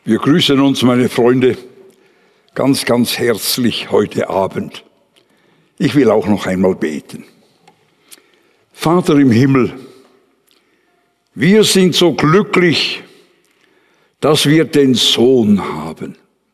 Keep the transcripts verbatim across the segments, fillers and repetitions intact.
Wir grüßen uns, meine Freunde, ganz, ganz herzlich heute Abend. Ich will auch noch einmal beten. Vater im Himmel, wir sind so glücklich, dass wir den Sohn haben.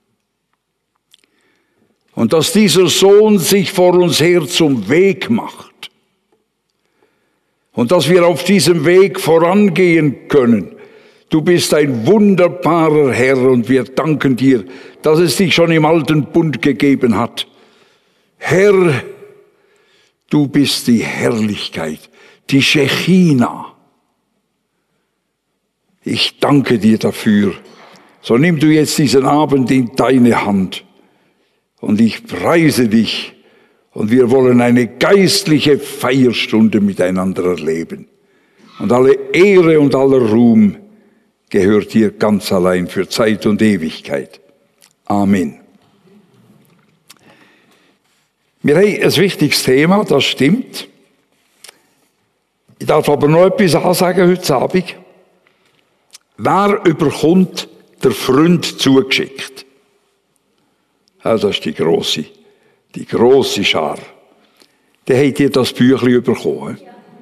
Und dass dieser Sohn sich vor uns her zum Weg macht. Und dass wir auf diesem Weg vorangehen können. Du bist ein wunderbarer Herr und wir danken dir, dass es dich schon im alten Bund gegeben hat. Herr, du bist die Herrlichkeit, die Schechina. Ich danke dir dafür. So nimm du jetzt diesen Abend in deine Hand. Und ich preise dich. Und wir wollen eine geistliche Feierstunde miteinander erleben. Und alle Ehre und aller Ruhm gehört dir ganz allein für Zeit und Ewigkeit. Amen. Wir haben ein wichtiges Thema, das stimmt. Ich darf aber noch etwas ansagen heute Abend. Wer überkommt der Freund zugeschickt? Ja, das ist die grosse, die grosse Schar. Dann habt ihr das Büchlein bekommen.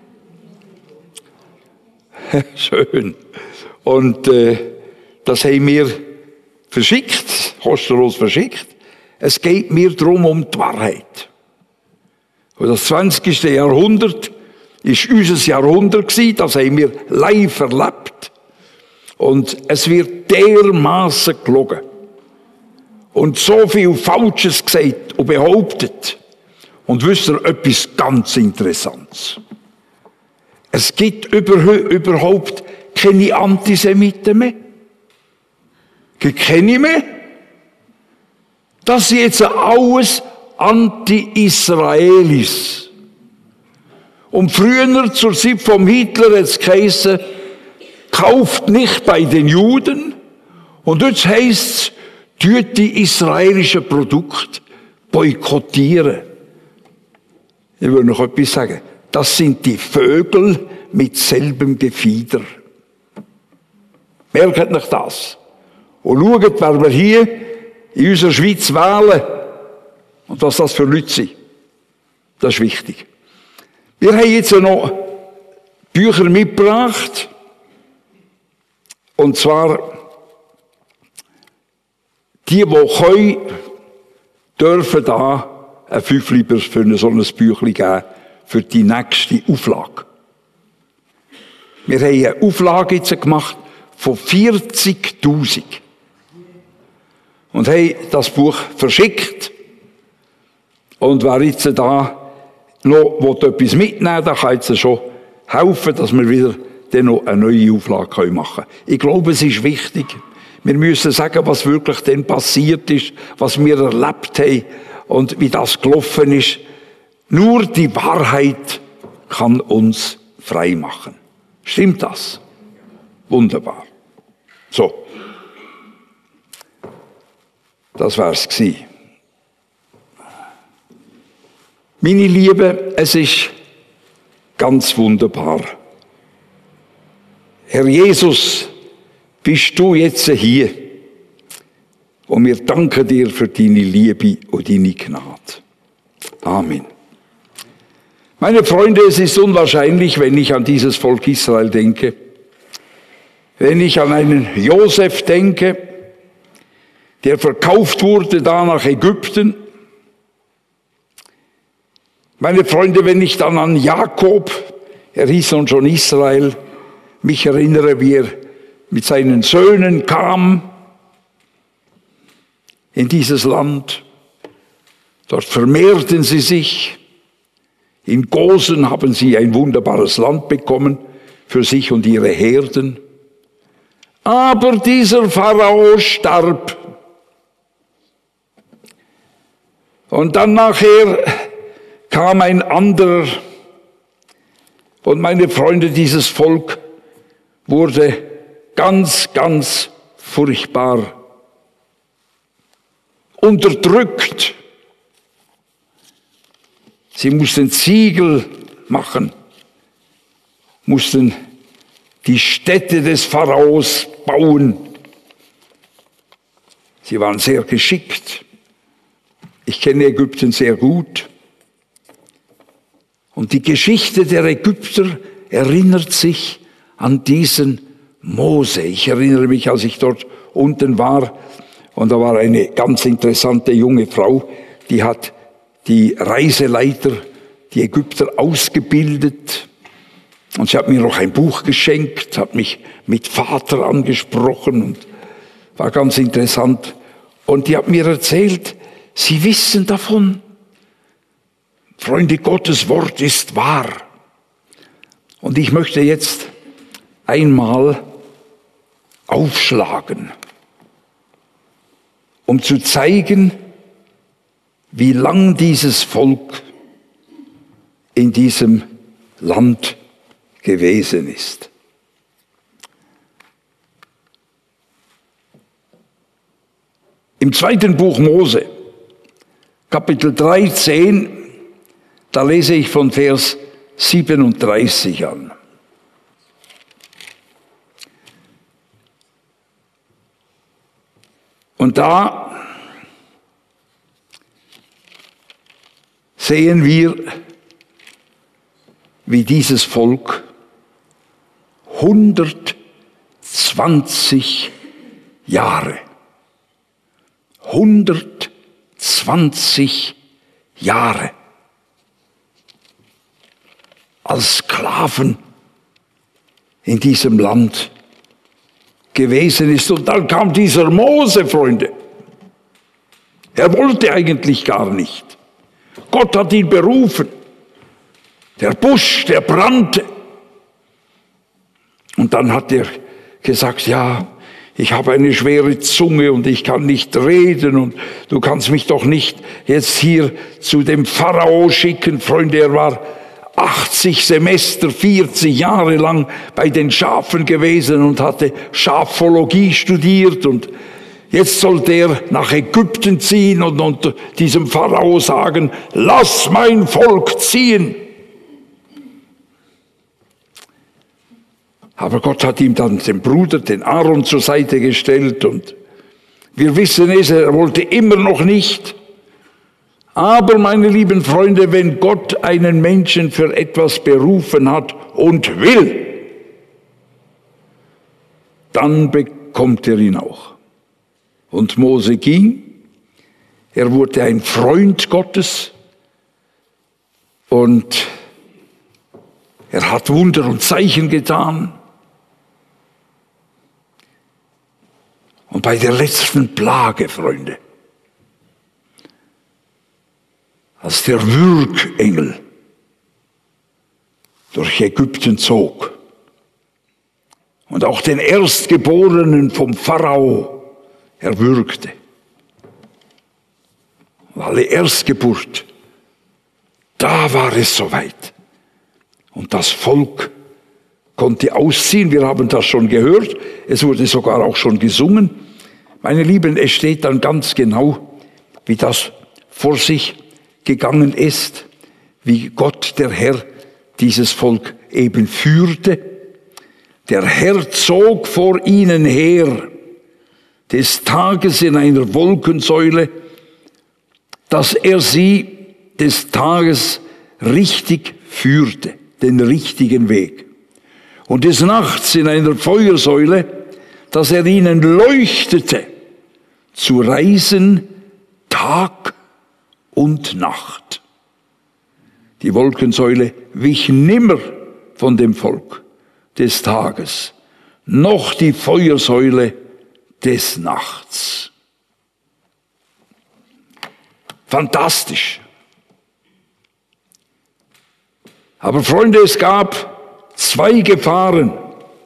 Schön. Und äh, das haben wir verschickt, kostenlos verschickt. Es geht mir darum um die Wahrheit. Und das zwanzigste Jahrhundert ist unser Jahrhundert gewesen, das haben wir live erlebt. Und es wird dermaßen gelogen. Und so viel Falsches gesagt und behauptet. Und wisst ihr etwas ganz Interessantes? Es gibt überhaupt keine Antisemiten mehr. Gibt keine mehr. Das sind jetzt alles Anti-Israelis. Und früher, zur Zeit vom Hitler, hat es geheißen, kauft nicht bei den Juden. Und jetzt heisst es, tut die israelischen Produkte boykottieren. Ich will noch etwas sagen. Das sind die Vögel mit selbem Gefieder. Merkt nicht das. Und schaut, wer wir hier in unserer Schweiz wählen und was das für Leute sind. Das ist wichtig. Wir haben jetzt noch Bücher mitgebracht. Und zwar, die, die können, dürfen da ein Fünfli für so ein Büchlein geben für die nächste Auflage. Wir haben eine Auflage jetzt gemacht von vierzigtausend. Und haben das Buch verschickt. Und wer jetzt da noch etwas mitnehmen will, der kann jetzt schon helfen, dass wir wieder dann noch eine neue Auflage machen können. Ich glaube, es ist wichtig. Wir müssen sagen, was wirklich denn passiert ist, was wir erlebt haben und wie das gelaufen ist. Nur die Wahrheit kann uns frei machen. Stimmt das? Wunderbar. So. Das wär's gsi. Meine Liebe, es ist ganz wunderbar. Herr Jesus, bist du jetzt hier? Und wir danken dir für deine Liebe und deine Gnade. Amen. Meine Freunde, es ist unwahrscheinlich, wenn ich an dieses Volk Israel denke, wenn ich an einen Josef denke, der verkauft wurde da nach Ägypten. Meine Freunde, wenn ich dann an Jakob, er hieß nun schon Israel, mich erinnere, wie er mit seinen Söhnen kam in dieses Land. Dort vermehrten sie sich. In Gosen haben sie ein wunderbares Land bekommen für sich und ihre Herden. Aber dieser Pharao starb. Und dann nachher kam ein anderer. Und meine Freunde, dieses Volk wurde ganz, ganz furchtbar unterdrückt. Sie mussten Ziegel machen, mussten die Städte des Pharaos bauen. Sie waren sehr geschickt. Ich kenne Ägypten sehr gut. Und die Geschichte der Ägypter erinnert sich an diesen Mose. Ich erinnere mich, als ich dort unten war, und da war eine ganz interessante junge Frau, die hat die Reiseleiter, die Ägypter ausgebildet. Und sie hat mir noch ein Buch geschenkt, hat mich mit Vater angesprochen und war ganz interessant. Und die hat mir erzählt, sie wissen davon. Freunde, Gottes Wort ist wahr. Und ich möchte jetzt einmal aufschlagen, um zu zeigen, wie lang dieses Volk in diesem Land gewesen ist. Im zweiten Buch Mose, Kapitel dreizehn, da lese ich von Vers siebenunddreißig an. Und da sehen wir, wie dieses Volk hundertzwanzig Jahre, hundertzwanzig Jahre als Sklaven in diesem Land gewesen ist. Und dann kam dieser Mose, Freunde. Er wollte eigentlich gar nicht. Gott hat ihn berufen. Der Busch, der brannte. Und dann hat er gesagt, ja, ich habe eine schwere Zunge und ich kann nicht reden und du kannst mich doch nicht jetzt hier zu dem Pharao schicken. Freunde, er war achtzig Semester, vierzig Jahre lang bei den Schafen gewesen und hatte Schafologie studiert und jetzt sollte er nach Ägypten ziehen und, und diesem Pharao sagen, lass mein Volk ziehen. Aber Gott hat ihm dann den Bruder, den Aaron, zur Seite gestellt und wir wissen es, er wollte immer noch nicht. Aber, meine lieben Freunde, wenn Gott einen Menschen für etwas berufen hat und will, dann bekommt er ihn auch. Und Mose ging, er wurde ein Freund Gottes und er hat Wunder und Zeichen getan. Und bei der letzten Plage, Freunde, als der Würgengel durch Ägypten zog und auch den Erstgeborenen vom Pharao erwürgte, alle Erstgeburt, da war es soweit. Und das Volk konnte ausziehen. Wir haben das schon gehört. Es wurde sogar auch schon gesungen. Meine Lieben, es steht dann ganz genau, wie das vor sich gegangen ist, wie Gott, der Herr, dieses Volk eben führte. Der Herr zog vor ihnen her, des Tages in einer Wolkensäule, dass er sie des Tages richtig führte, den richtigen Weg. Und des Nachts in einer Feuersäule, dass er ihnen leuchtete, zu reisen Tag und Nacht. Die Wolkensäule wich nimmer von dem Volk des Tages, noch die Feuersäule des Nachts. Fantastisch. Aber Freunde, es gab zwei Gefahren.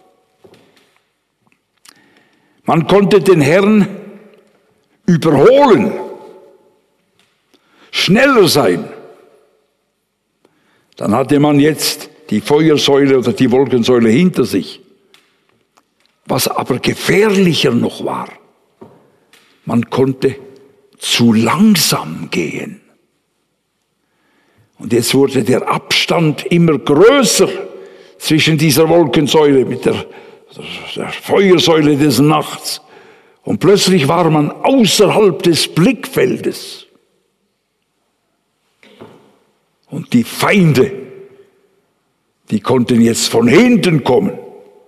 Man konnte den Herrn überholen, schneller sein. Dann hatte man jetzt die Feuersäule oder die Wolkensäule hinter sich. Was aber gefährlicher noch war, man konnte zu langsam gehen. Und jetzt wurde der Abstand immer größer zwischen dieser Wolkensäule mit der, der Feuersäule des Nachts. Und plötzlich war man außerhalb des Blickfeldes. Und die Feinde, die konnten jetzt von hinten kommen.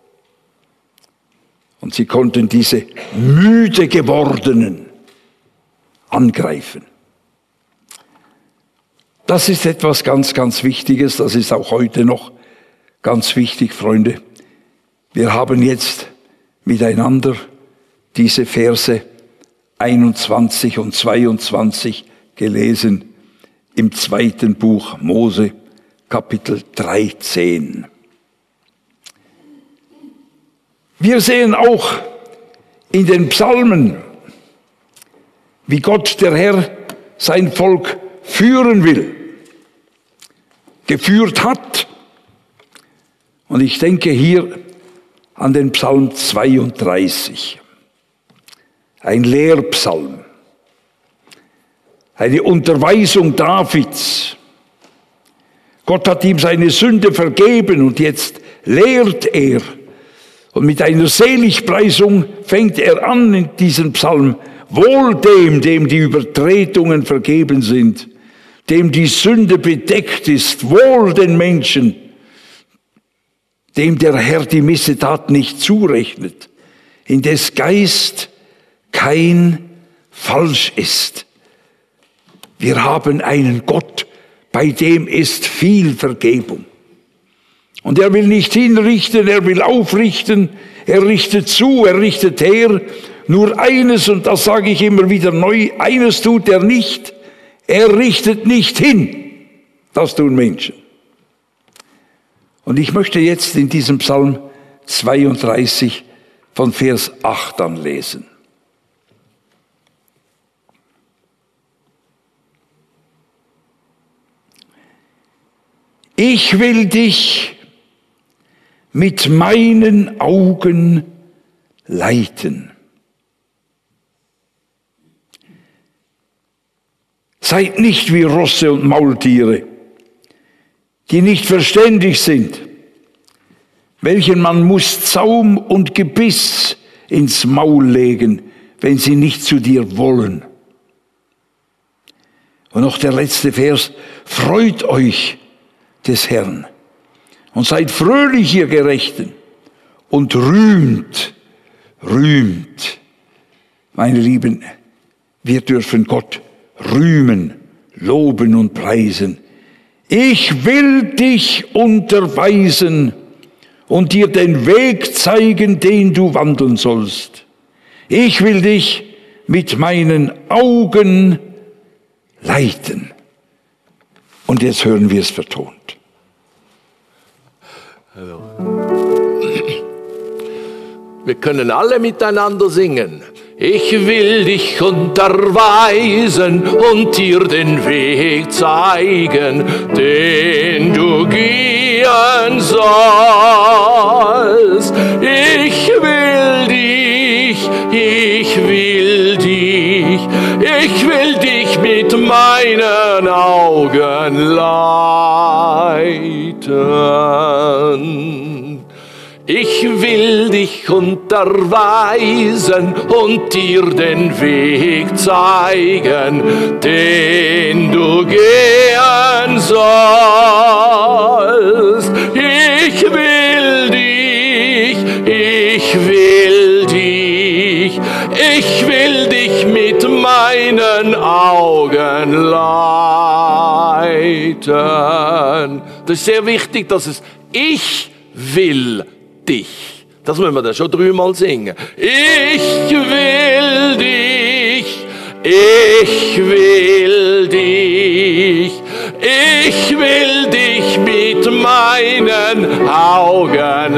Und sie konnten diese müde gewordenen angreifen. Das ist etwas ganz, ganz Wichtiges. Das ist auch heute noch ganz wichtig, Freunde. Wir haben jetzt miteinander diese Verse einundzwanzig und zweiundzwanzig gelesen im zweiten Buch Mose, Kapitel dreizehn. Wir sehen auch in den Psalmen, wie Gott, der Herr, sein Volk führen will, geführt hat. Und ich denke hier an den Psalm zweiunddreißig, ein Lehrpsalm, eine Unterweisung Davids. Gott hat ihm seine Sünde vergeben und jetzt lehrt er. Und mit einer Seligpreisung fängt er an in diesem Psalm. Wohl dem, dem die Übertretungen vergeben sind, dem die Sünde bedeckt ist, wohl den Menschen, dem der Herr die Missetat nicht zurechnet, in des Geist kein Falsch ist. Wir haben einen Gott, bei dem ist viel Vergebung. Und er will nicht hinrichten, er will aufrichten, er richtet zu, er richtet her. Nur eines, und das sage ich immer wieder neu, eines tut er nicht, er richtet nicht hin. Das tun Menschen. Und ich möchte jetzt in diesem Psalm zweiunddreißig von Vers acht an lesen. Ich will dich mit meinen Augen leiten. Seid nicht wie Rosse und Maultiere, die nicht verständig sind, welchen man muss Zaum und Gebiss ins Maul legen, wenn sie nicht zu dir wollen. Und noch der letzte Vers: Freut euch des Herrn und seid fröhlich, ihr Gerechten, und rühmt, rühmt. Meine Lieben, wir dürfen Gott rühmen, loben und preisen. Ich will dich unterweisen und dir den Weg zeigen, den du wandeln sollst. Ich will dich mit meinen Augen leiten. Und jetzt hören wir es vertont. Hallo. Wir können alle miteinander singen. Ich will dich unterweisen und dir den Weg zeigen, den du gehen sollst. Ich will dich, ich will dich, ich will dich mit meinen Augen leiten. Ich will dich unterweisen und dir den Weg zeigen, den du gehen sollst. Ich will dich, ich will dich, ich will dich mit meinen Augen leiten. Das ist sehr wichtig, dass es ich will dich. Das müssen wir dann schon dreimal singen. Ich will dich, ich will dich, ich will dich mit meinen Augen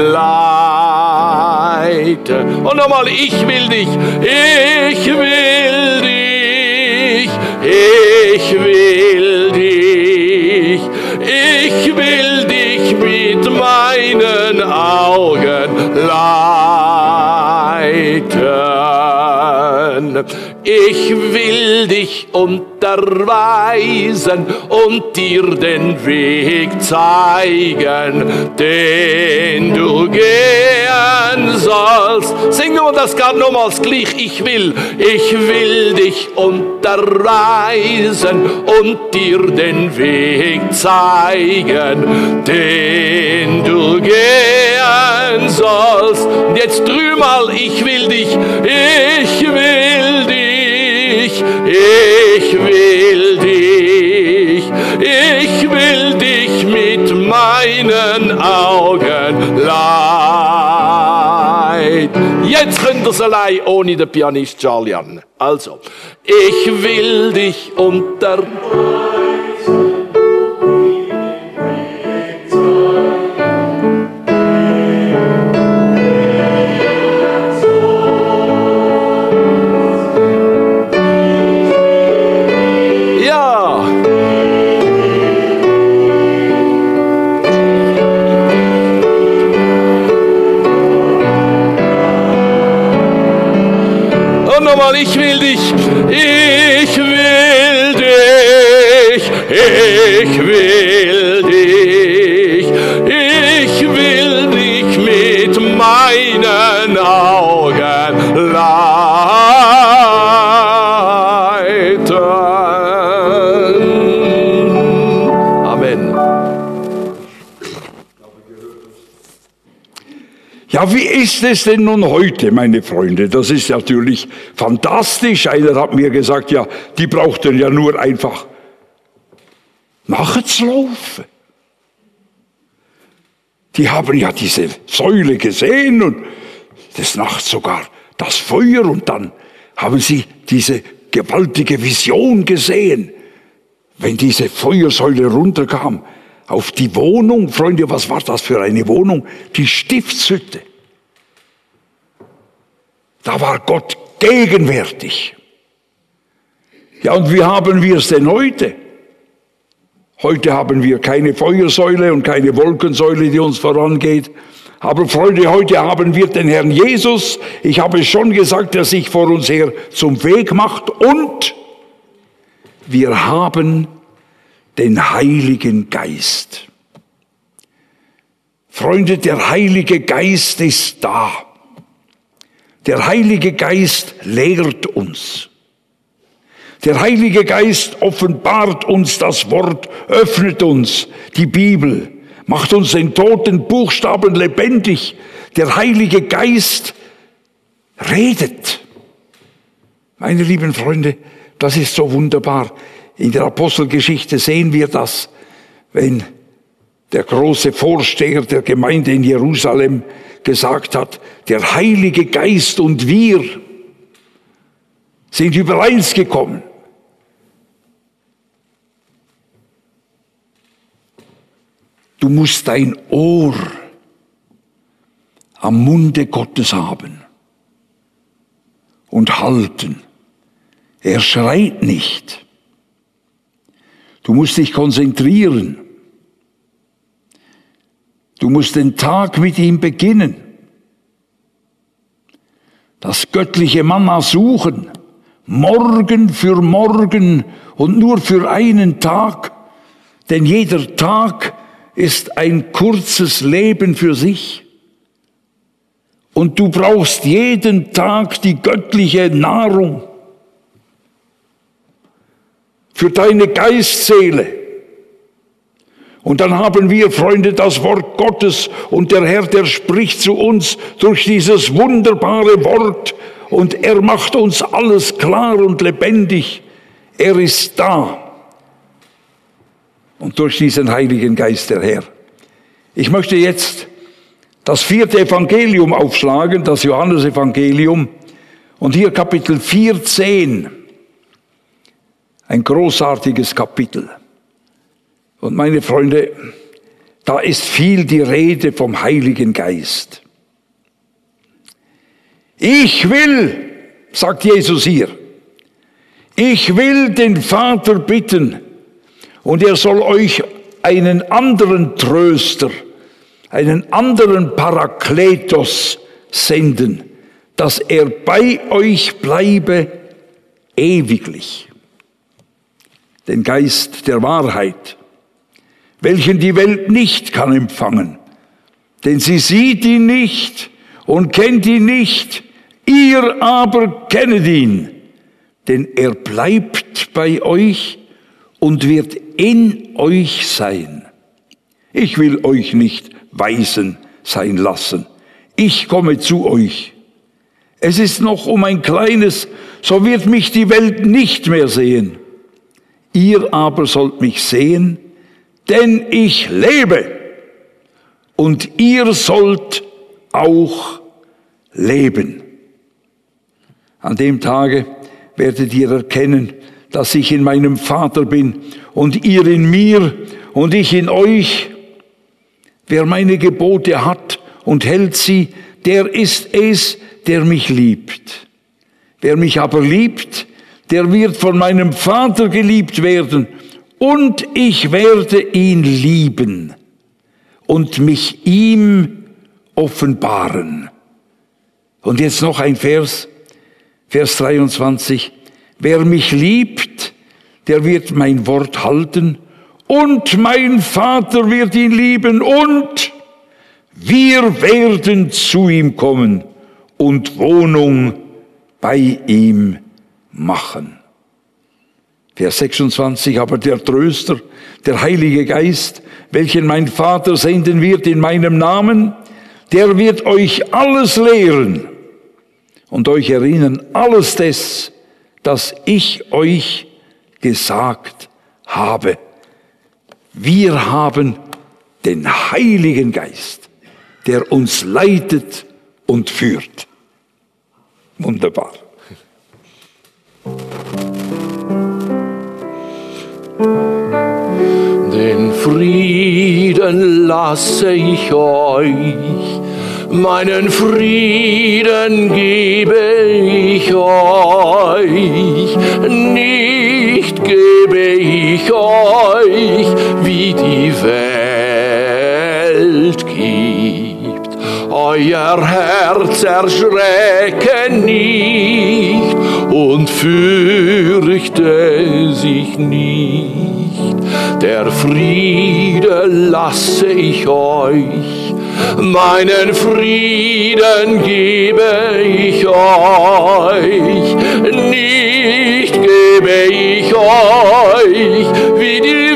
leiten. Und nochmal, ich will dich, ich will dich, ich will dich, ich will dich mit meinen Augen leiten. sagen, ich will dich unterweisen und dir den Weg zeigen, den du gehen sollst. Sing nur das gerade nochmals gleich, ich will, ich will dich unterweisen und dir den Weg zeigen, den du gehen sollst. Und jetzt dreimal, ich will dich, ich will dich, ich will dich, ich will dich mit meinen Augen leiden. Jetzt könnt ihr es allein ohne den Pianist Charlie an. Also, ich will dich unter ich will dich, ich will dich, ich will dich, ich will dich mit meinen Augen leiten. Amen. Ja, wie ist es denn nun heute, meine Freunde? Das ist natürlich fantastisch. Einer hat mir gesagt, ja, die brauchten ja nur einfach nachzulaufen. Die haben ja diese Säule gesehen und des Nachts sogar das Feuer und dann haben sie diese gewaltige Vision gesehen, wenn diese Feuersäule runterkam auf die Wohnung. Freunde, was war das für eine Wohnung? Die Stiftshütte. Da war Gott gegenwärtig. Ja, und wie haben wir es denn heute? Heute haben wir keine Feuersäule und keine Wolkensäule, die uns vorangeht. Aber Freunde, heute haben wir den Herrn Jesus. Ich habe es schon gesagt, der sich vor uns her zum Weg macht. Und wir haben den Heiligen Geist. Freunde, der Heilige Geist ist da. Der Heilige Geist lehrt uns. Der Heilige Geist offenbart uns das Wort, öffnet uns die Bibel, macht uns den toten Buchstaben lebendig. Der Heilige Geist redet. Meine lieben Freunde, das ist so wunderbar. In der Apostelgeschichte sehen wir das, wenn der große Vorsteher der Gemeinde in Jerusalem gesagt hat, der Heilige Geist und wir sind übereins gekommen. Du musst dein Ohr am Munde Gottes haben und halten. Er schreit nicht. Du musst dich konzentrieren. Du musst den Tag mit ihm beginnen. Das göttliche Manna suchen. Morgen für morgen und nur für einen Tag. Denn jeder Tag ist ein kurzes Leben für sich. Und du brauchst jeden Tag die göttliche Nahrung für deine Geistseele. Und dann haben wir, Freunde, das Wort Gottes und der Herr, der spricht zu uns durch dieses wunderbare Wort und er macht uns alles klar und lebendig. Er ist da. Und durch diesen Heiligen Geist der Herr. Ich möchte jetzt das vierte Evangelium aufschlagen, das Johannesevangelium. Und hier Kapitel vierzehn. Ein großartiges Kapitel. Und meine Freunde, da ist viel die Rede vom Heiligen Geist. Ich will, sagt Jesus hier, ich will den Vater bitten und er soll euch einen anderen Tröster, einen anderen Parakletos senden, dass er bei euch bleibe ewiglich. Den Geist der Wahrheit, welchen die Welt nicht kann empfangen, denn sie sieht ihn nicht und kennt ihn nicht, ihr aber kennet ihn, denn er bleibt bei euch und wird in euch sein. Ich will euch nicht Waisen sein lassen. Ich komme zu euch. Es ist noch um ein kleines, so wird mich die Welt nicht mehr sehen. Ihr aber sollt mich sehen, denn ich lebe. Und ihr sollt auch leben. An dem Tage werdet ihr erkennen, dass ich in meinem Vater bin und ihr in mir und ich in euch. Wer meine Gebote hat und hält sie, der ist es, der mich liebt. Wer mich aber liebt, der wird von meinem Vater geliebt werden und ich werde ihn lieben und mich ihm offenbaren. Und jetzt noch ein Vers, Vers dreiundzwanzig. Wer mich liebt, der wird mein Wort halten und mein Vater wird ihn lieben und wir werden zu ihm kommen und Wohnung bei ihm machen. Vers sechsundzwanzig, aber der Tröster, der Heilige Geist, welchen mein Vater senden wird in meinem Namen, der wird euch alles lehren und euch erinnern, alles das, das ich euch gesagt habe. Wir haben den Heiligen Geist, der uns leitet und führt. Wunderbar. Den Frieden lasse ich euch, meinen Frieden gebe ich euch, nicht gebe ich euch, wie die Welt gibt. Euer Herz erschrecke nicht und fürchte sich nicht. Der Friede lasse ich euch, meinen Frieden gebe ich euch, nicht gebe ich euch, wie die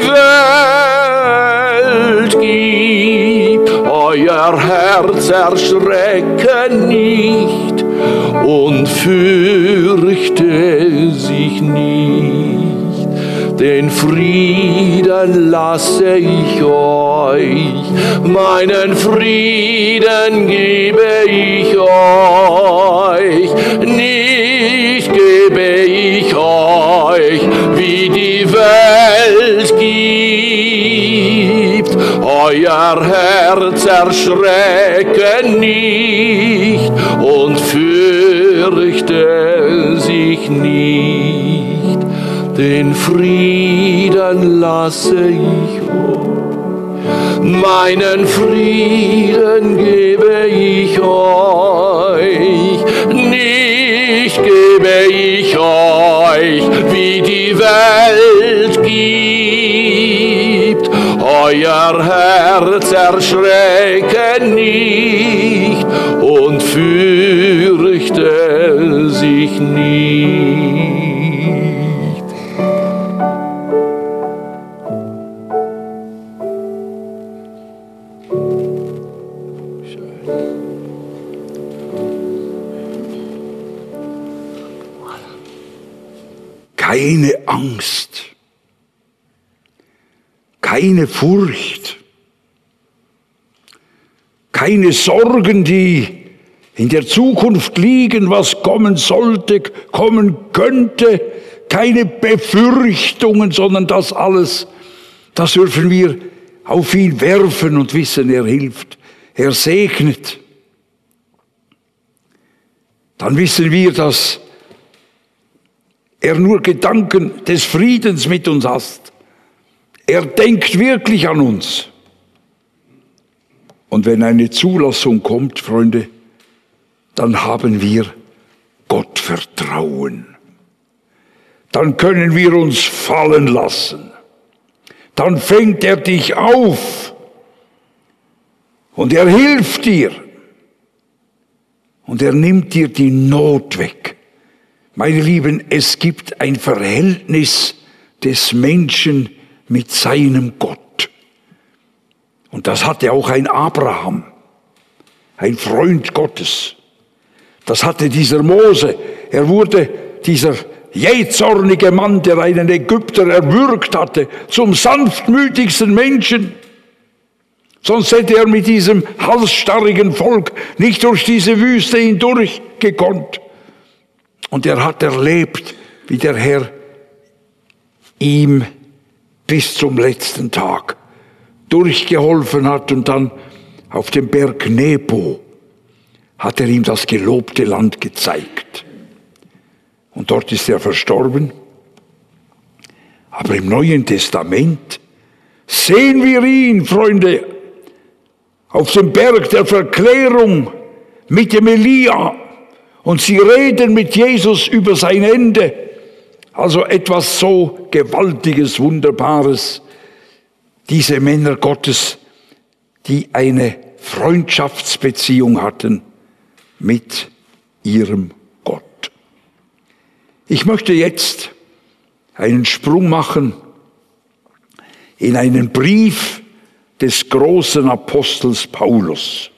Welt gibt. Euer Herz erschrecke nicht und fürchte sich nicht. Den Frieden lasse ich euch, meinen Frieden gebe ich euch, nicht gebe ich euch, wie die Welt gibt. Euer Herz erschrecke nicht und fürchte sich nicht. Den Frieden lasse ich euch, meinen Frieden gebe ich euch, nicht gebe ich euch, wie die Welt gibt. Euer Herz erschrecke nicht und fürchte sich nicht. Keine Angst, keine Furcht, keine Sorgen, die in der Zukunft liegen, was kommen sollte, kommen könnte, keine Befürchtungen, sondern das alles, das dürfen wir auf ihn werfen und wissen, er hilft, er segnet. Dann wissen wir, dass er nur Gedanken des Friedens mit uns hat. Er denkt wirklich an uns. Und wenn eine Zulassung kommt, Freunde, dann haben wir Gottvertrauen. dann können wir uns fallen lassen. Dann fängt er dich auf und er hilft dir und er nimmt dir die Not weg. Meine Lieben, es gibt ein Verhältnis des Menschen mit seinem Gott. Und das hatte auch ein Abraham, ein Freund Gottes. Das hatte dieser Mose. Er wurde dieser jähzornige Mann, der einen Ägypter erwürgt hatte, zum sanftmütigsten Menschen. Sonst hätte er mit diesem halsstarrigen Volk nicht durch diese Wüste hindurch gekonnt. Und er hat erlebt, wie der Herr ihm bis zum letzten Tag durchgeholfen hat. Und dann auf dem Berg Nebo hat er ihm das gelobte Land gezeigt. Und dort ist er verstorben. Aber im Neuen Testament sehen wir ihn, Freunde, auf dem Berg der Verklärung mit dem Elia. Und sie reden mit Jesus über sein Ende. Also etwas so Gewaltiges, Wunderbares. Diese Männer Gottes, die eine Freundschaftsbeziehung hatten mit ihrem Gott. Ich möchte jetzt einen Sprung machen in einen Brief des großen Apostels Paulus.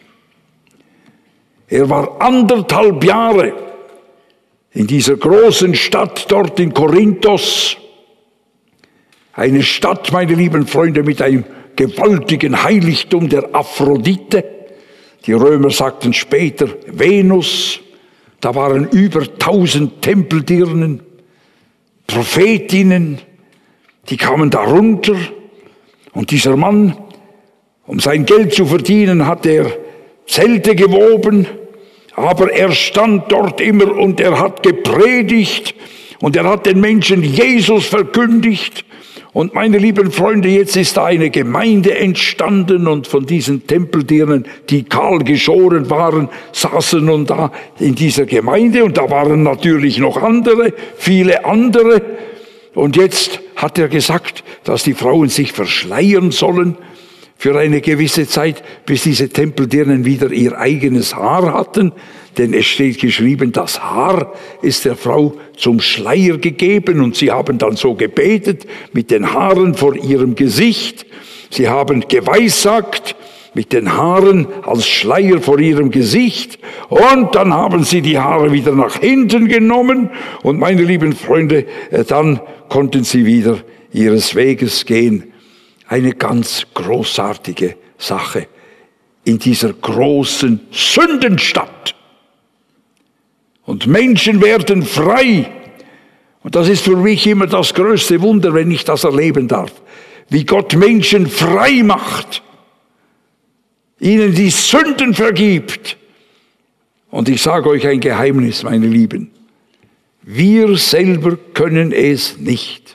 Er war anderthalb Jahre in dieser großen Stadt dort in Korinthos. Eine Stadt, meine lieben Freunde, mit einem gewaltigen Heiligtum der Aphrodite. Die Römer sagten später Venus. Da waren über tausend Tempeldirnen, Prophetinnen, die kamen da runter. Und dieser Mann, um sein Geld zu verdienen, hat er Zelte gewoben, aber er stand dort immer und er hat gepredigt und er hat den Menschen Jesus verkündigt. Und meine lieben Freunde, jetzt ist da eine Gemeinde entstanden und von diesen Tempeldirnen, die kahl geschoren waren, saßen nun da in dieser Gemeinde und da waren natürlich noch andere, viele andere. Und jetzt hat er gesagt, dass die Frauen sich verschleiern sollen für eine gewisse Zeit, bis diese Tempeldirnen wieder ihr eigenes Haar hatten. Denn es steht geschrieben, das Haar ist der Frau zum Schleier gegeben. Und sie haben dann so gebetet mit den Haaren vor ihrem Gesicht. Sie haben geweissagt mit den Haaren als Schleier vor ihrem Gesicht. Und dann haben sie die Haare wieder nach hinten genommen. Und meine lieben Freunde, dann konnten sie wieder ihres Weges gehen. Eine ganz großartige Sache in dieser großen Sündenstadt. Und Menschen werden frei. Und das ist für mich immer das größte Wunder, wenn ich das erleben darf. Wie Gott Menschen frei macht. Ihnen die Sünden vergibt. Und ich sage euch ein Geheimnis, meine Lieben. Wir selber können es nicht.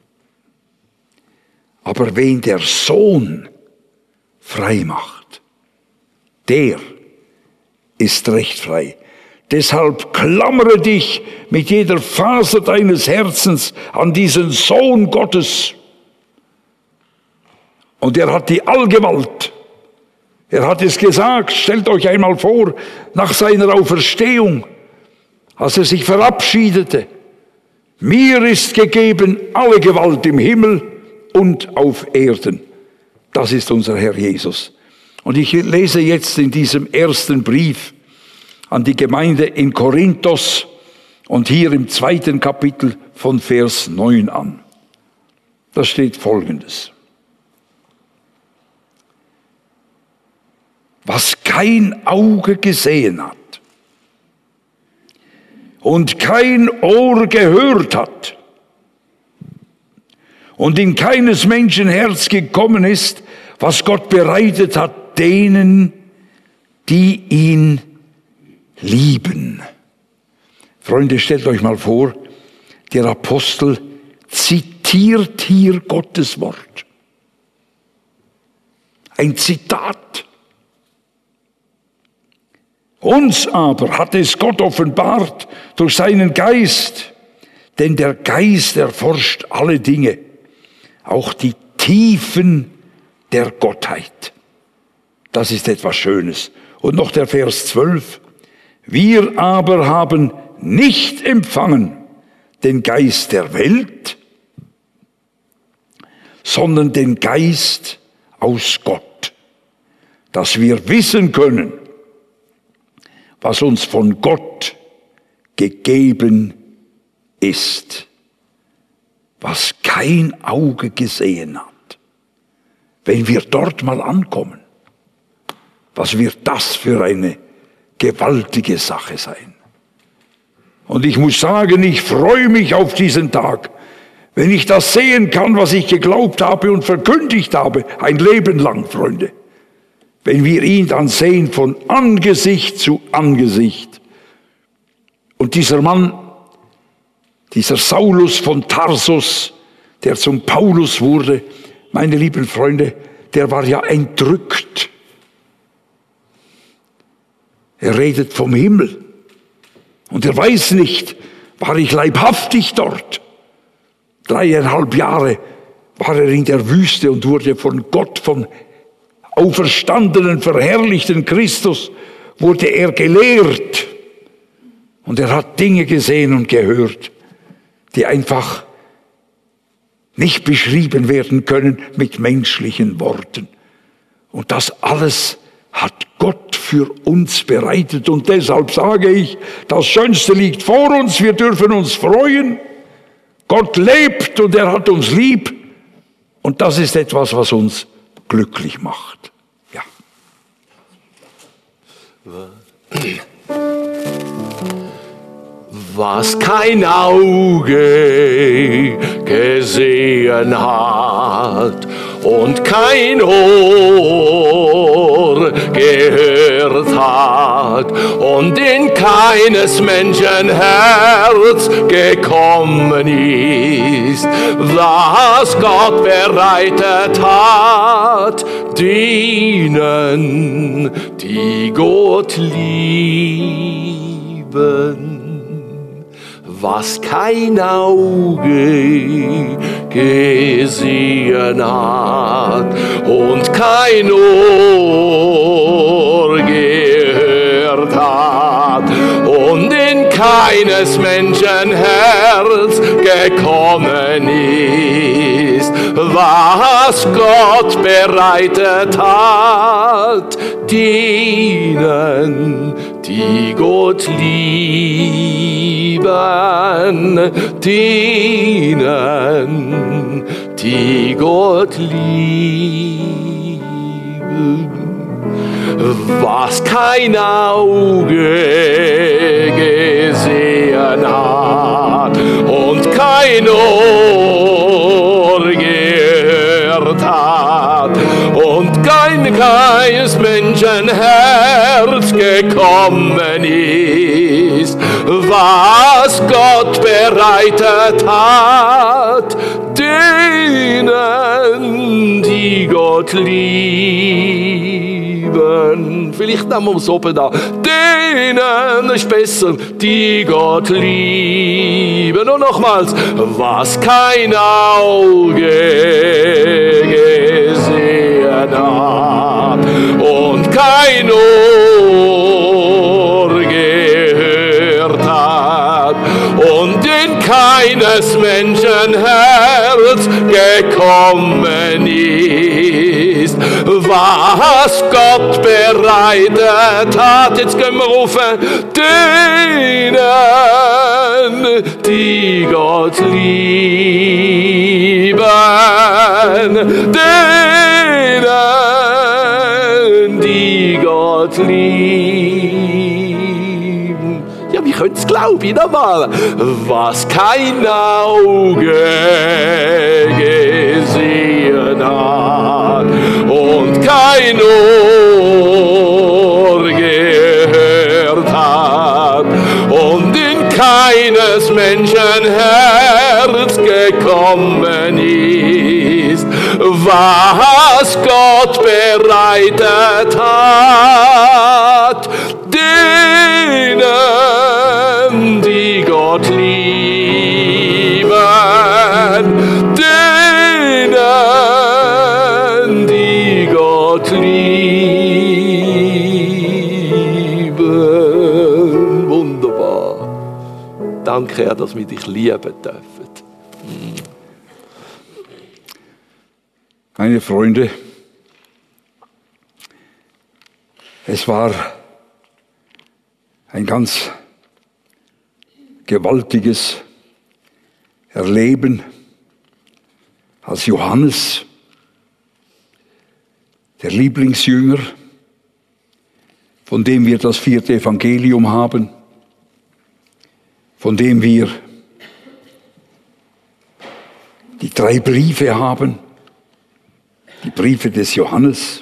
Aber wen der Sohn frei macht, der ist recht frei. Deshalb klammere dich mit jeder Faser deines Herzens an diesen Sohn Gottes. Und er hat die Allgewalt. Er hat es gesagt, stellt euch einmal vor, nach seiner Auferstehung, als er sich verabschiedete. Mir ist gegeben alle Gewalt im Himmel und auf Erden. Das ist unser Herr Jesus. Und ich lese jetzt in diesem ersten Brief an die Gemeinde in Korinthos und hier im zweiten Kapitel von Vers neun an. Da steht Folgendes. Was kein Auge gesehen hat und kein Ohr gehört hat und in keines Menschen Herz gekommen ist, was Gott bereitet hat, denen, die ihn lieben. Freunde, stellt euch mal vor, der Apostel zitiert hier Gottes Wort. Ein Zitat. Uns aber hat es Gott offenbart durch seinen Geist, Denn der Geist erforscht alle Dinge, auch die Tiefen der Gottheit. Das ist etwas Schönes. Und noch der Vers zwölf. Wir aber haben nicht empfangen den Geist der Welt, sondern den Geist aus Gott, dass wir wissen können, was uns von Gott gegeben ist, was kein Auge gesehen hat. Wenn wir dort mal ankommen, was wird das für eine gewaltige Sache sein? Und ich muss sagen, ich freue mich auf diesen Tag, wenn ich das sehen kann, was ich geglaubt habe und verkündigt habe, ein Leben lang, Freunde. Wenn wir ihn dann sehen von Angesicht zu Angesicht. Und dieser Mann, dieser Saulus von Tarsus, der zum Paulus wurde, meine lieben Freunde, der war ja entrückt. Er redet vom Himmel. Und er weiß nicht, war ich leibhaftig dort? Dreieinhalb Jahre war er in der Wüste und wurde von Gott, vom auferstandenen, verherrlichten Christus, wurde er gelehrt. Und er hat Dinge gesehen und gehört, die einfach nicht beschrieben werden können mit menschlichen Worten. Und das alles hat Gott für uns bereitet. Und deshalb sage ich, das Schönste liegt vor uns. Wir dürfen uns freuen. Gott lebt und er hat uns lieb. Und das ist etwas, was uns glücklich macht. Ja. Was kein Auge gesehen hat und kein Ohr gehört hat und in keines Menschen Herz gekommen ist, was Gott bereitet hat, denen, die Gott lieben. Was kein Auge gesehen hat und kein Ohr gehört hat und in keines Menschen Herz gekommen ist, was Gott bereitet hat, denen, die Gott lieben, denen, die Gott lieben. Was kein Auge gesehen hat und kein Ohr gehört hat und kein keines Menschen Herz gekommen ist, was Gott bereitet hat, denen, die Gott lieben. Vielleicht nehmen wir es oben da. Denen ist besser, die Gott lieben. Und nochmals, was kein Auge gesehen hat und kein Ohr gehört hat und in keines Menschen Herz gekommen ist, was Gott bereitet hat. Jetzt können wir rufen, denen, die Gott lieben, denen, die Gott lieben. Ja, wie könnt's glauben, nochmal? Was kein Auge gesehen hat und kein Ohr gehört hat und in keines Menschen Herz gekommen ist, was Gott bereitet hat, denen, die Gott lieben. Danke, Herr, dass wir dich lieben dürfen. Meine Freunde, es war ein ganz gewaltiges Erleben, als Johannes, der Lieblingsjünger, von dem wir das vierte Evangelium haben, von dem wir die drei Briefe haben, die Briefe des Johannes,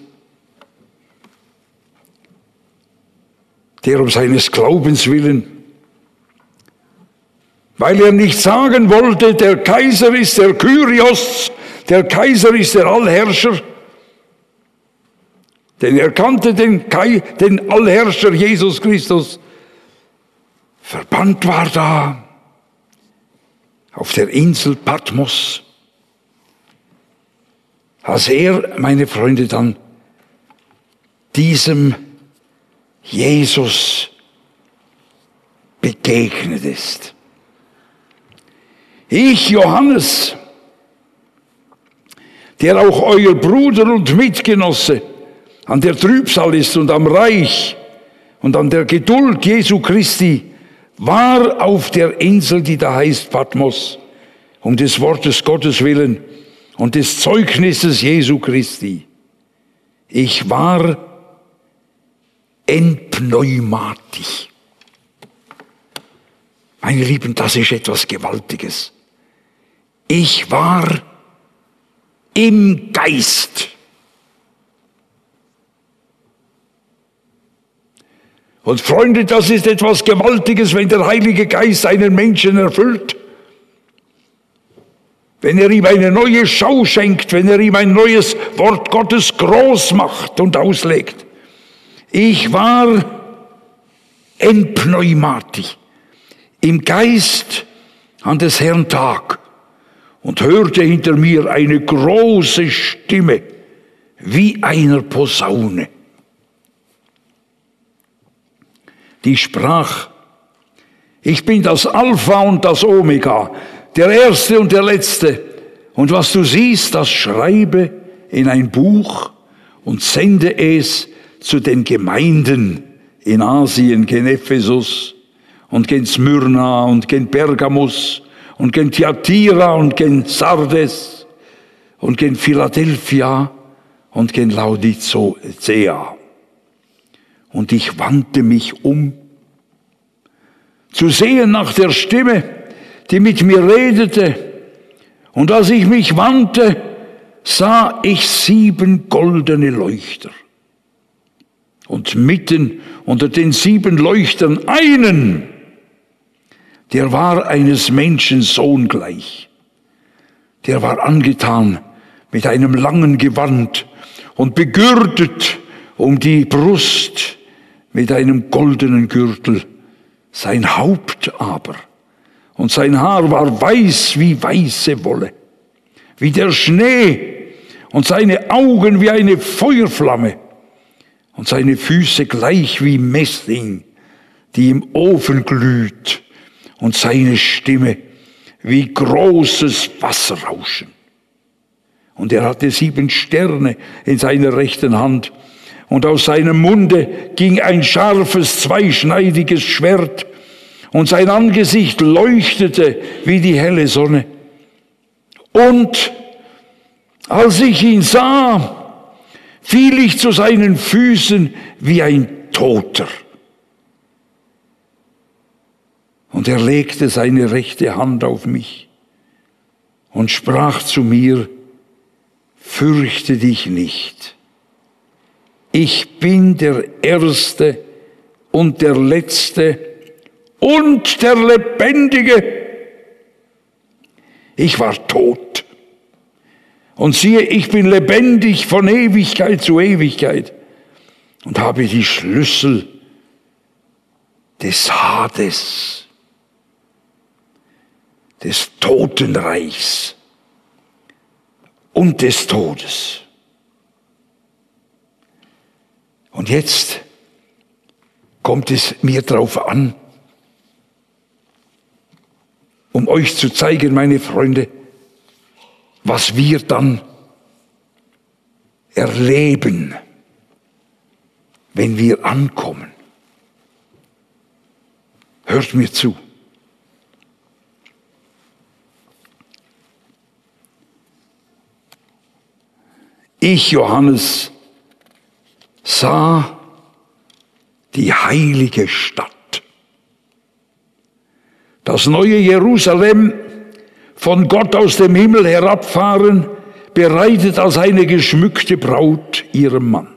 der um seines Glaubens willen, weil er nicht sagen wollte, der Kaiser ist der Kyrios, der Kaiser ist der Allherrscher, denn er kannte den, Kai, den Allherrscher Jesus Christus, verbannt war da auf der Insel Patmos, als er, meine Freunde, dann diesem Jesus begegnet ist. Ich, Johannes, der auch euer Bruder und Mitgenosse an der Trübsal ist und am Reich und an der Geduld Jesu Christi, war auf der Insel, die da heißt Patmos, um des Wortes Gottes willen und des Zeugnisses Jesu Christi. Ich war en Pneumati. Meine Lieben, das ist etwas Gewaltiges. Ich war im Geist. Und Freunde, das ist etwas Gewaltiges, wenn der Heilige Geist einen Menschen erfüllt. Wenn er ihm eine neue Schau schenkt, wenn er ihm ein neues Wort Gottes groß macht und auslegt. Ich war en Pneumati, im Geist an des Herrn Tag und hörte hinter mir eine große Stimme wie einer Posaune. Die sprach: Ich bin das Alpha und das Omega, der Erste und der Letzte. Und was du siehst, das schreibe in ein Buch und sende es zu den Gemeinden in Asien, gen Ephesus und gen Smyrna und gen Pergamus und gen Thyatira und gen Sardes und gen Philadelphia und gen Laodicea. Und ich wandte mich um, zu sehen nach der Stimme, die mit mir redete. Und als ich mich wandte, sah ich sieben goldene Leuchter. Und mitten unter den sieben Leuchtern einen, der war eines Menschen Sohn gleich. Der war angetan mit einem langen Gewand und begürtet um die Brust mit einem goldenen Gürtel. Sein Haupt aber und sein Haar war weiß wie weiße Wolle, wie der Schnee, und seine Augen wie eine Feuerflamme und seine Füße gleich wie Messing, die im Ofen glüht, und seine Stimme wie großes Wasserrauschen. Und er hatte sieben Sterne in seiner rechten Hand, und aus seinem Munde ging ein scharfes, zweischneidiges Schwert, und sein Angesicht leuchtete wie die helle Sonne. Und als ich ihn sah, fiel ich zu seinen Füßen wie ein Toter. Und er legte seine rechte Hand auf mich und sprach zu mir: Fürchte dich nicht. Ich bin der Erste und der Letzte und der Lebendige. Ich war tot. Und siehe, ich bin lebendig von Ewigkeit zu Ewigkeit und habe die Schlüssel des Hades, des Totenreichs und des Todes. Und jetzt kommt es mir drauf an, um euch zu zeigen, meine Freunde, was wir dann erleben, wenn wir ankommen. Hört mir zu. Ich, Johannes, sah die heilige Stadt, das neue Jerusalem, von Gott aus dem Himmel herabfahren, bereitet als eine geschmückte Braut ihrem Mann.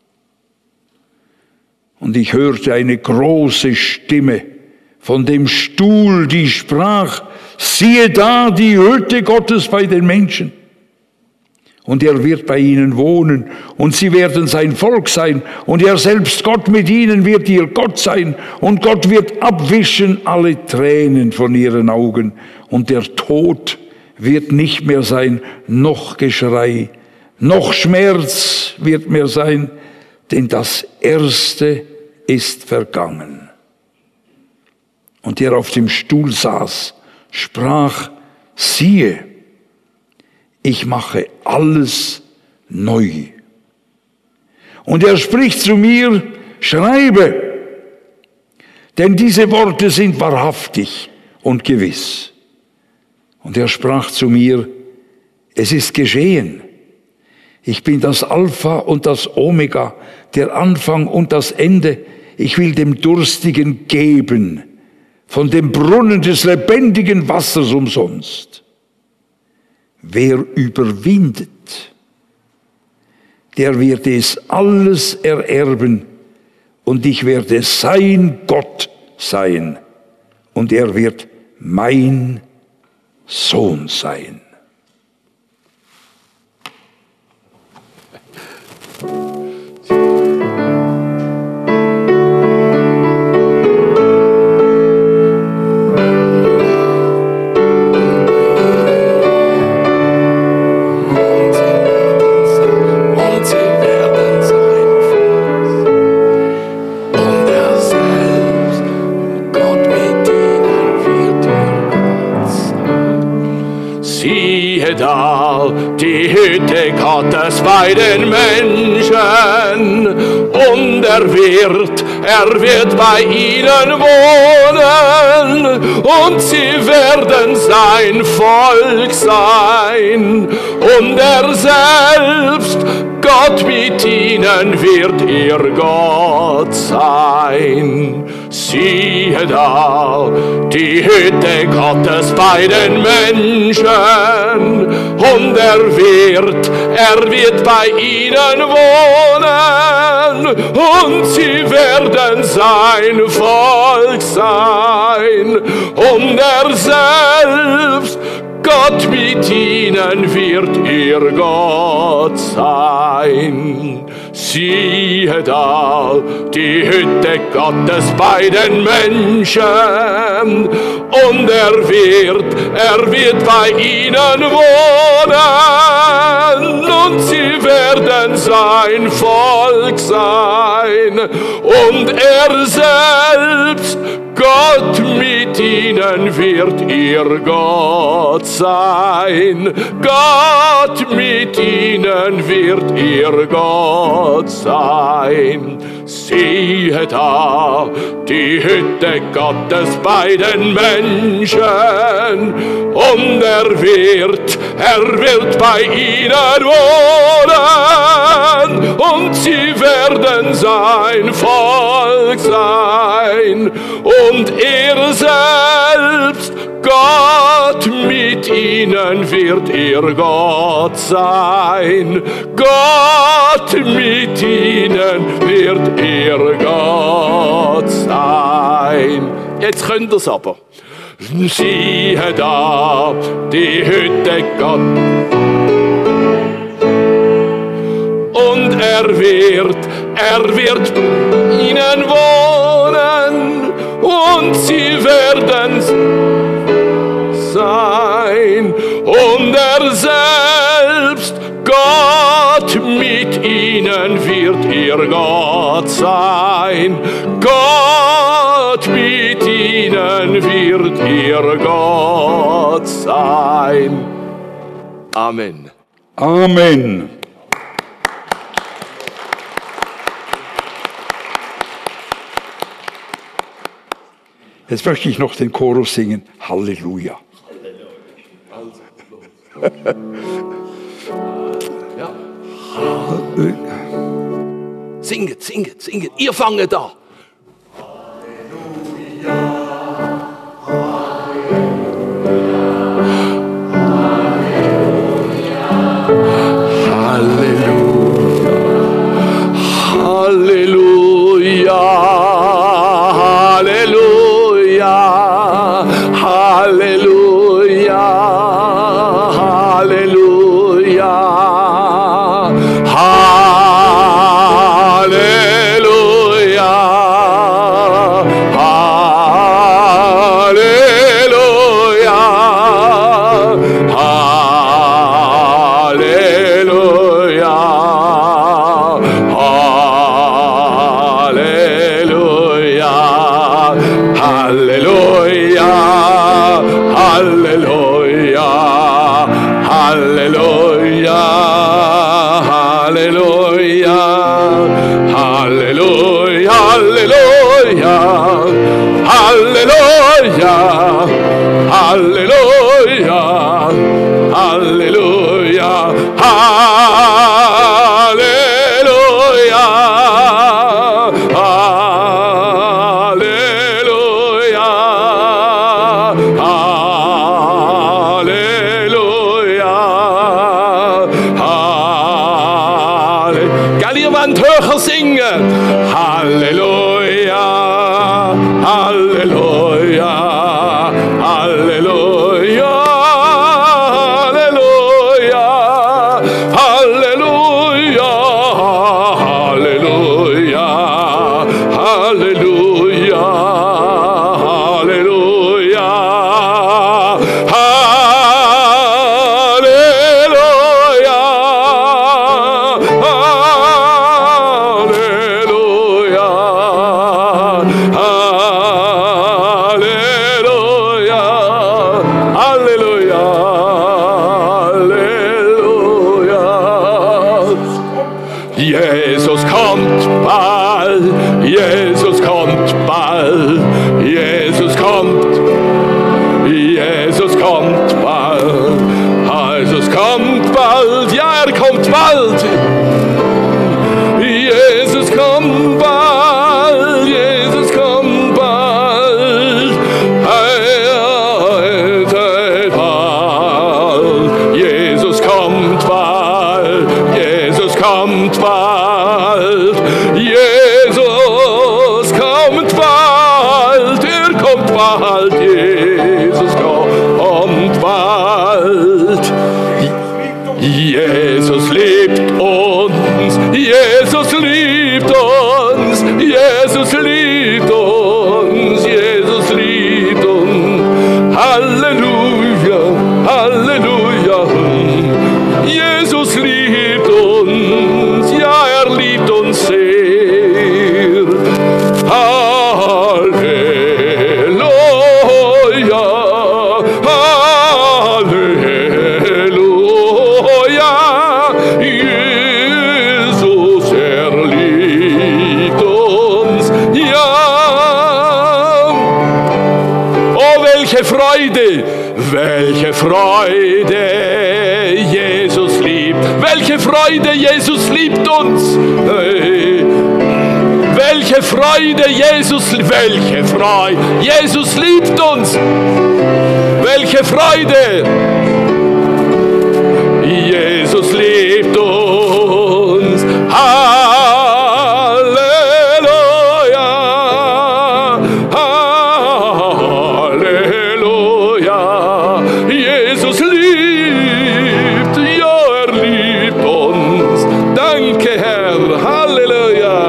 Und ich hörte eine große Stimme von dem Stuhl, die sprach: Siehe da die Hütte Gottes bei den Menschen. Und er wird bei ihnen wohnen, und sie werden sein Volk sein, und er selbst, Gott mit ihnen, wird ihr Gott sein, und Gott wird abwischen alle Tränen von ihren Augen, und der Tod wird nicht mehr sein, noch Geschrei, noch Schmerz wird mehr sein, denn das Erste ist vergangen. Und der auf dem Stuhl saß, sprach: Siehe, ich mache alles neu. Und er spricht zu mir: Schreibe, denn diese Worte sind wahrhaftig und gewiss. Und er sprach zu mir: Es ist geschehen. Ich bin das Alpha und das Omega, der Anfang und das Ende. Ich will dem Durstigen geben von dem Brunnen des lebendigen Wassers umsonst. Wer überwindet, der wird es alles ererben, und ich werde sein Gott sein, und er wird mein Sohn sein. Da die Hütte Gottes bei den Menschen, und er wird, er wird bei ihnen wohnen, und sie werden sein Volk sein, und er selbst, Gott mit ihnen, wird ihr Gott sein. Siehe da, die Hütte Gottes bei den Menschen, und er wird, er wird bei ihnen wohnen, und sie werden sein Volk sein, und er selbst, Gott mit ihnen, wird ihr Gott sein. Siehe da, die Hütte Gottes bei den Menschen, und er wird, er wird bei ihnen wohnen, und sie werden sein Volk sein, und er selbst, Gott mit ihnen, wird ihr Gott sein. Gott mit ihnen, wird ihr Gott sein. Siehe da, die Hütte Gottes bei den Menschen, und er wird, er wird bei ihnen wohnen, und sie werden sein Volk sein, und er selbst, Gott mit ihnen, wird ihr Gott sein. Gott mit ihnen, wird ihr Gott sein. Jetzt könnt ihr es aber. Siehe da, die Hütte Gott. Und er wird, er wird ihnen wohnen, und sie werden sein, und er selbst, Gott mit ihnen, wird ihr Gott sein. Gott mit ihnen, wird ihr Gott Gott sein. Amen. Amen. Jetzt möchte ich noch den Chorus singen. Halleluja. Ja. Singet, singet, singet. Ihr fanget da. Halleluja, Halleluja, Halleluja, Halleluja, Halleluja, Halleluja, Halleluja. Halleluja, Halleluja, Halleluja, Halleluja, Halleluja, Halleluja, Halleluja, Halleluja, Halleluja, höher singen. Halleluja, Halleluja, Halleluja, Halleluja, Halleluja, Halleluja, Halleluja, Halleluja, Jesus kommt bald, Jesus kommt bald, Jesus kommt, Jesus kommt bald, Jesus kommt bald, ja, er kommt bald. Jesus kommt bald, Jesus kommt bald, Jesus kommt bald, Jesus kommt bald, Jesus kommt bald, er kommt bald, Jesus kommt bald. Jesus liebt uns, Jesus liebt uns, Jesus liebt uns, Jesus liebt uns. Halleluja, Halleluja. Jesus liebt uns, ja, er liebt uns sehr. Halleluja, Halleluja. Jesus, er liebt uns, ja. Oh, welche Freude, welche Freude, Jesus liebt. Welche Freude, Jesus liebt uns. Welche Freude, Jesus, welche Freude, Jesus liebt uns. Welche Freude, Jesus liebt uns. Halleluja, Halleluja. Jesus liebt, ja, er liebt uns. Danke, Herr. Halleluja.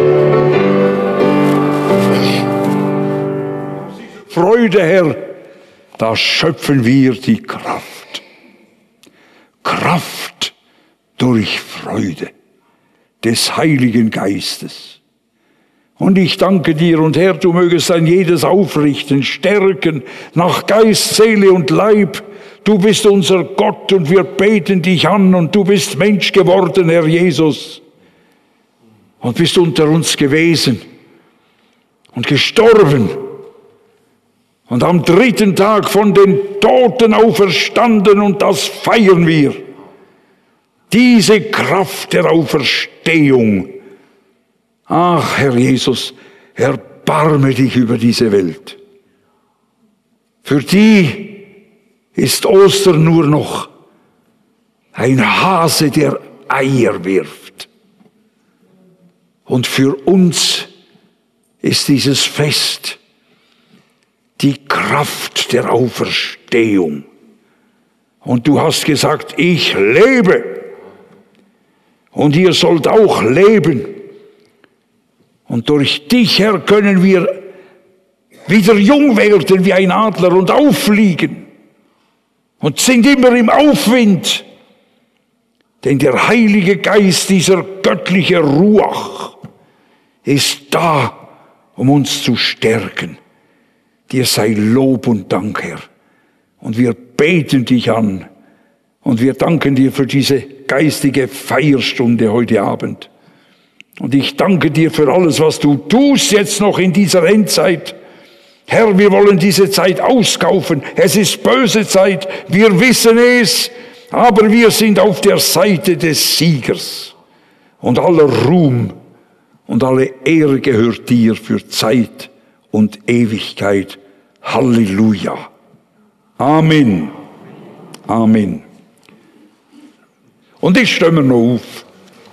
Freude, Herr, da schöpfen wir die Kraft. Kraft durch Freude des Heiligen Geistes. Und ich danke dir, und Herr, du mögest ein jedes aufrichten, stärken, nach Geist, Seele und Leib. Du bist unser Gott und wir beten dich an und du bist Mensch geworden, Herr Jesus. Und bist unter uns gewesen und gestorben und am dritten Tag von den Toten auferstanden, und das feiern wir. Diese Kraft der Auferstehung. Ach, Herr Jesus, erbarme dich über diese Welt. Für die ist Ostern nur noch ein Hase, der Eier wirft. Und für uns ist dieses Fest die Kraft der Auferstehung. Und du hast gesagt, ich lebe. Und ihr sollt auch leben. Und durch dich, Herr, können wir wieder jung werden wie ein Adler und auffliegen. Und sind immer im Aufwind. Denn der Heilige Geist, dieser göttliche Ruach, ist da, um uns zu stärken. Dir sei Lob und Dank, Herr. Und wir beten dich an. Und wir danken dir für diese geistige Feierstunde heute Abend. Und ich danke dir für alles, was du tust jetzt noch in dieser Endzeit. Herr, wir wollen diese Zeit auskaufen. Es ist böse Zeit, wir wissen es, aber wir sind auf der Seite des Siegers. Und aller Ruhm und alle Ehre gehört dir für Zeit und Ewigkeit. Halleluja. Amen. Amen. Und ich stimme noch auf.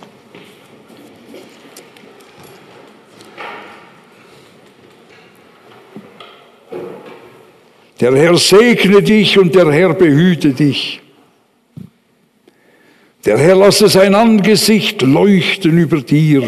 Der Herr segne dich und der Herr behüte dich. Der Herr lasse sein Angesicht leuchten über dir.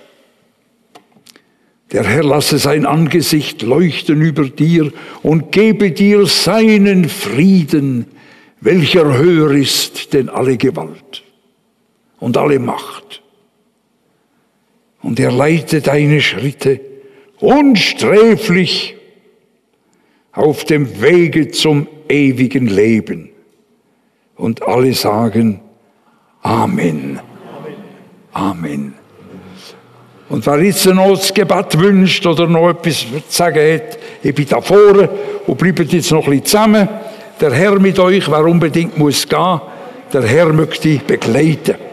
Der Herr lasse sein Angesicht leuchten über dir und gebe dir seinen Frieden, welcher höher ist denn alle Gewalt und alle Macht. Und er leite deine Schritte unsträflich auf dem Wege zum ewigen Leben. Und alle sagen Amen. Amen. Und wer jetzt noch das Gebet wünscht oder noch etwas zu sagen hat, ich bin da vorne und bleibt jetzt noch ein bisschen zusammen. Der Herr mit euch, wer unbedingt muss gehen, der Herr möchte dich begleiten.